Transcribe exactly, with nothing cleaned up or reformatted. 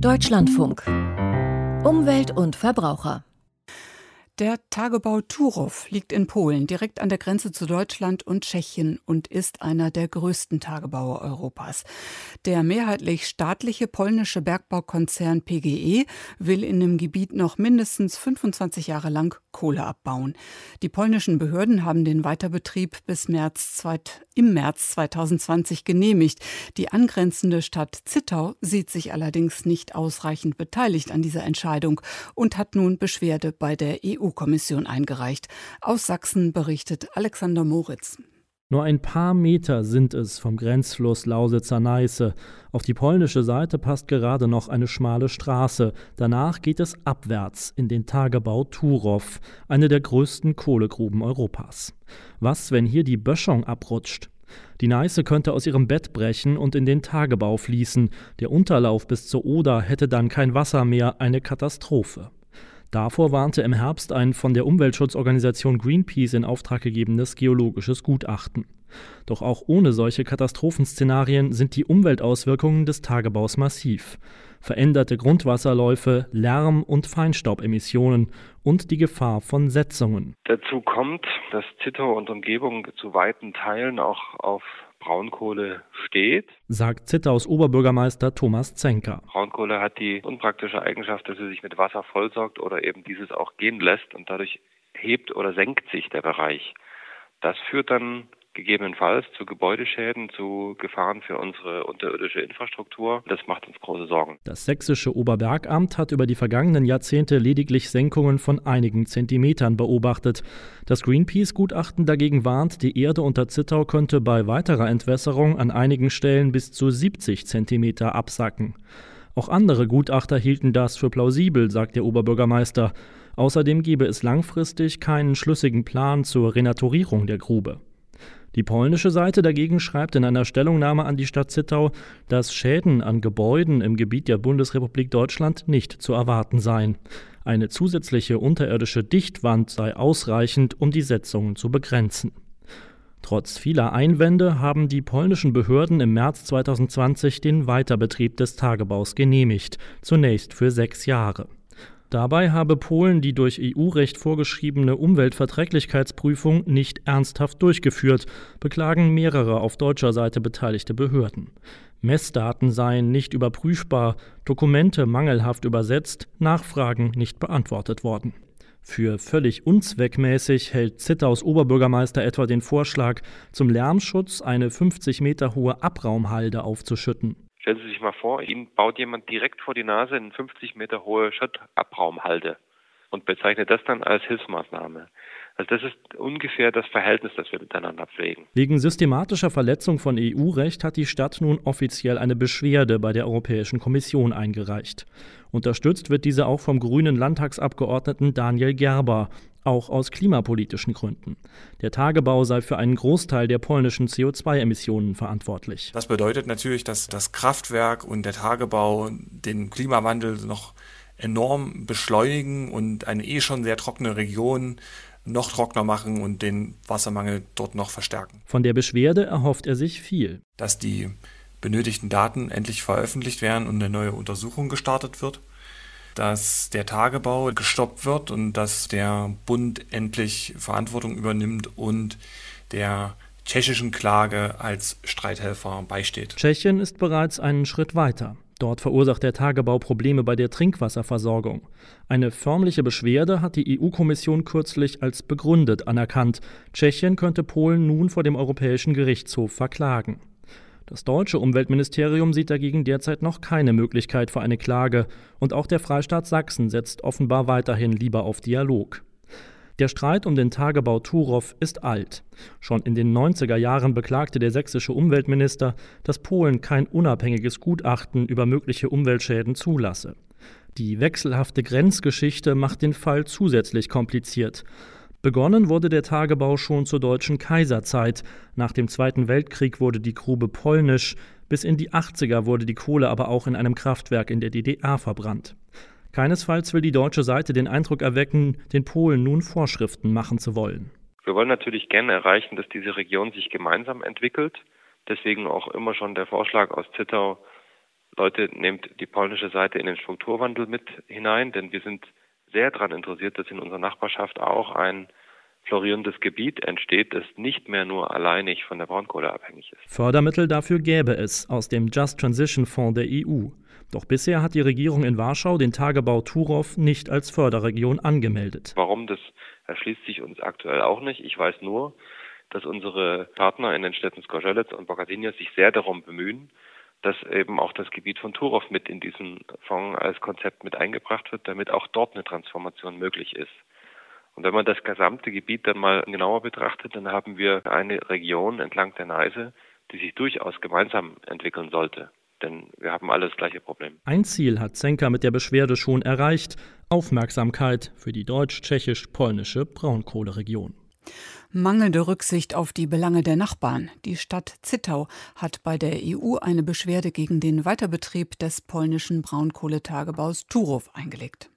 Deutschlandfunk. Umwelt und Verbraucher. Der Tagebau Turów liegt in Polen, direkt an der Grenze zu Deutschland und Tschechien und ist einer der größten Tagebaue Europas. Der mehrheitlich staatliche polnische Bergbaukonzern P G E will in dem Gebiet noch mindestens fünfundzwanzig Jahre lang Kohle abbauen. Die polnischen Behörden haben den Weiterbetrieb bis März, im März zweitausendzwanzig genehmigt. Die angrenzende Stadt Zittau sieht sich allerdings nicht ausreichend beteiligt an dieser Entscheidung und hat nun Beschwerde bei der E U-Kommission eingereicht. Aus Sachsen berichtet Alexander Moritz. Nur ein paar Meter sind es vom Grenzfluss Lausitzer Neiße. Auf die polnische Seite passt gerade noch eine schmale Straße. Danach geht es abwärts in den Tagebau Turów, eine der größten Kohlegruben Europas. Was, wenn hier die Böschung abrutscht? Die Neiße könnte aus ihrem Bett brechen und in den Tagebau fließen. Der Unterlauf bis zur Oder hätte dann kein Wasser mehr, eine Katastrophe. Davor warnte im Herbst ein von der Umweltschutzorganisation Greenpeace in Auftrag gegebenes geologisches Gutachten. Doch auch ohne solche Katastrophenszenarien sind die Umweltauswirkungen des Tagebaus massiv. Veränderte Grundwasserläufe, Lärm- und Feinstaubemissionen und die Gefahr von Setzungen. Dazu kommt, dass Zittau und Umgebung zu weiten Teilen auch auf Braunkohle steht, sagt Zittaus Oberbürgermeister Thomas Zenker. Braunkohle hat die unpraktische Eigenschaft, dass sie sich mit Wasser vollsaugt oder eben dieses auch gehen lässt und dadurch hebt oder senkt sich der Bereich. Das führt dann gegebenenfalls zu Gebäudeschäden, zu Gefahren für unsere unterirdische Infrastruktur. Das macht uns große Sorgen. Das sächsische Oberbergamt hat über die vergangenen Jahrzehnte lediglich Senkungen von einigen Zentimetern beobachtet. Das Greenpeace-Gutachten dagegen warnt, die Erde unter Zittau könnte bei weiterer Entwässerung an einigen Stellen bis zu siebzig Zentimeter absacken. Auch andere Gutachter hielten das für plausibel, sagt der Oberbürgermeister. Außerdem gebe es langfristig keinen schlüssigen Plan zur Renaturierung der Grube. Die polnische Seite dagegen schreibt in einer Stellungnahme an die Stadt Zittau, dass Schäden an Gebäuden im Gebiet der Bundesrepublik Deutschland nicht zu erwarten seien. Eine zusätzliche unterirdische Dichtwand sei ausreichend, um die Setzungen zu begrenzen. Trotz vieler Einwände haben die polnischen Behörden im März zweitausendzwanzig den Weiterbetrieb des Tagebaus genehmigt, zunächst für sechs Jahre. Dabei habe Polen die durch E U-Recht vorgeschriebene Umweltverträglichkeitsprüfung nicht ernsthaft durchgeführt, beklagen mehrere auf deutscher Seite beteiligte Behörden. Messdaten seien nicht überprüfbar, Dokumente mangelhaft übersetzt, Nachfragen nicht beantwortet worden. Für völlig unzweckmäßig hält Zittaus Oberbürgermeister etwa den Vorschlag, zum Lärmschutz eine fünfzig Meter hohe Abraumhalde aufzuschütten. Stellen Sie sich mal vor, Ihnen baut jemand direkt vor die Nase eine fünfzig Meter hohe Schüttabraumhalde und bezeichnet das dann als Hilfsmaßnahme. Also das ist ungefähr das Verhältnis, das wir miteinander pflegen. Wegen systematischer Verletzung von E U-Recht hat die Stadt nun offiziell eine Beschwerde bei der Europäischen Kommission eingereicht. Unterstützt wird diese auch vom grünen Landtagsabgeordneten Daniel Gerber, auch aus klimapolitischen Gründen. Der Tagebau sei für einen Großteil der polnischen C O zwei Emissionen verantwortlich. Das bedeutet natürlich, dass das Kraftwerk und der Tagebau den Klimawandel noch enorm beschleunigen und eine eh schon sehr trockene Region noch trockener machen und den Wassermangel dort noch verstärken. Von der Beschwerde erhofft er sich viel. Dass die benötigten Daten endlich veröffentlicht werden und eine neue Untersuchung gestartet wird, dass der Tagebau gestoppt wird und dass der Bund endlich Verantwortung übernimmt und der tschechischen Klage als Streithelfer beisteht. Tschechien ist bereits einen Schritt weiter. Dort verursacht der Tagebau Probleme bei der Trinkwasserversorgung. Eine förmliche Beschwerde hat die E U-Kommission kürzlich als begründet anerkannt. Tschechien könnte Polen nun vor dem Europäischen Gerichtshof verklagen. Das deutsche Umweltministerium sieht dagegen derzeit noch keine Möglichkeit für eine Klage und auch der Freistaat Sachsen setzt offenbar weiterhin lieber auf Dialog. Der Streit um den Tagebau Turów ist alt. Schon in den neunziger Jahren beklagte der sächsische Umweltminister, dass Polen kein unabhängiges Gutachten über mögliche Umweltschäden zulasse. Die wechselhafte Grenzgeschichte macht den Fall zusätzlich kompliziert. Begonnen wurde der Tagebau schon zur deutschen Kaiserzeit. Nach dem Zweiten Weltkrieg wurde die Grube polnisch. Bis in die achtziger wurde die Kohle aber auch in einem Kraftwerk in der D D R verbrannt. Keinesfalls will die deutsche Seite den Eindruck erwecken, den Polen nun Vorschriften machen zu wollen. Wir wollen natürlich gerne erreichen, dass diese Region sich gemeinsam entwickelt. Deswegen auch immer schon der Vorschlag aus Zittau, Leute, nehmt die polnische Seite in den Strukturwandel mit hinein, denn wir sind sehr daran interessiert, dass in unserer Nachbarschaft auch ein florierendes Gebiet entsteht, das nicht mehr nur alleinig von der Braunkohle abhängig ist. Fördermittel dafür gäbe es aus dem Just Transition Fonds der E U. Doch bisher hat die Regierung in Warschau den Tagebau Turow nicht als Förderregion angemeldet. Warum, das erschließt sich uns aktuell auch nicht. Ich weiß nur, dass unsere Partner in den Städten Zgorzelec und Bogatynia sich sehr darum bemühen, dass eben auch das Gebiet von Turow mit in diesen Fonds als Konzept mit eingebracht wird, damit auch dort eine Transformation möglich ist. Und wenn man das gesamte Gebiet dann mal genauer betrachtet, dann haben wir eine Region entlang der Neiße, die sich durchaus gemeinsam entwickeln sollte. Denn wir haben alle das gleiche Problem. Ein Ziel hat Zenka mit der Beschwerde schon erreicht: Aufmerksamkeit für die deutsch-tschechisch-polnische Braunkohleregion. Mangelnde Rücksicht auf die Belange der Nachbarn. Die Stadt Zittau hat bei der E U eine Beschwerde gegen den Weiterbetrieb des polnischen Braunkohletagebaus Turow eingelegt.